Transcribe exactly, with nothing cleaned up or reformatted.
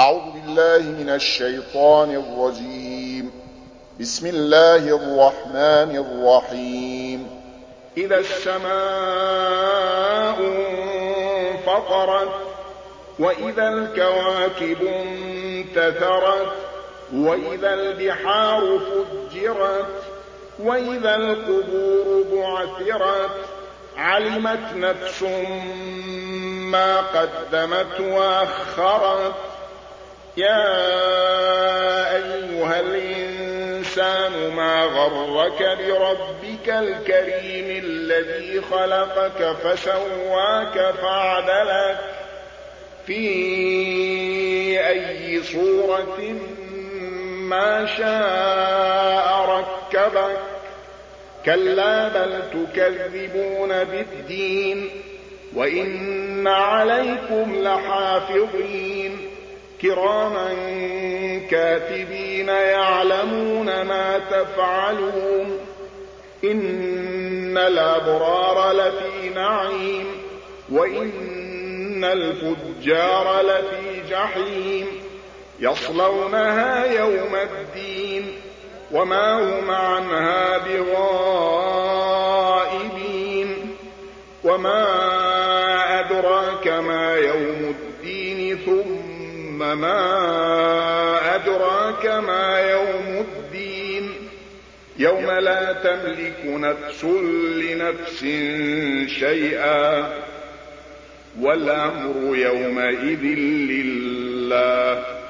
أعوذ بالله من الشيطان الرجيم. بسم الله الرحمن الرحيم. إذا السماء انفطرت وإذا الكواكب انتثرت وإذا البحار فجرت وإذا القبور بعثرت علمت نفس ما قدمت وأخرت. يا أيها الإنسان ما غرك بربك الكريم الذي خلقك فسواك فعدلك في أي صورة ما شاء ركبك. كلا بل تكذبون بالدين وإن عليكم لحافظين كراما كاتبين يعلمون ما تفعلون. إن الأبرار لفي نعيم وإن الفجار لفي جحيم يصلونها يوم الدين وما هم عنها بغائبين. وما أدراك ما يوم الدين ثم ما أدراك ما يوم الدين يوم لا تملك نفس لنفس شيئا والأمر يومئذ لله.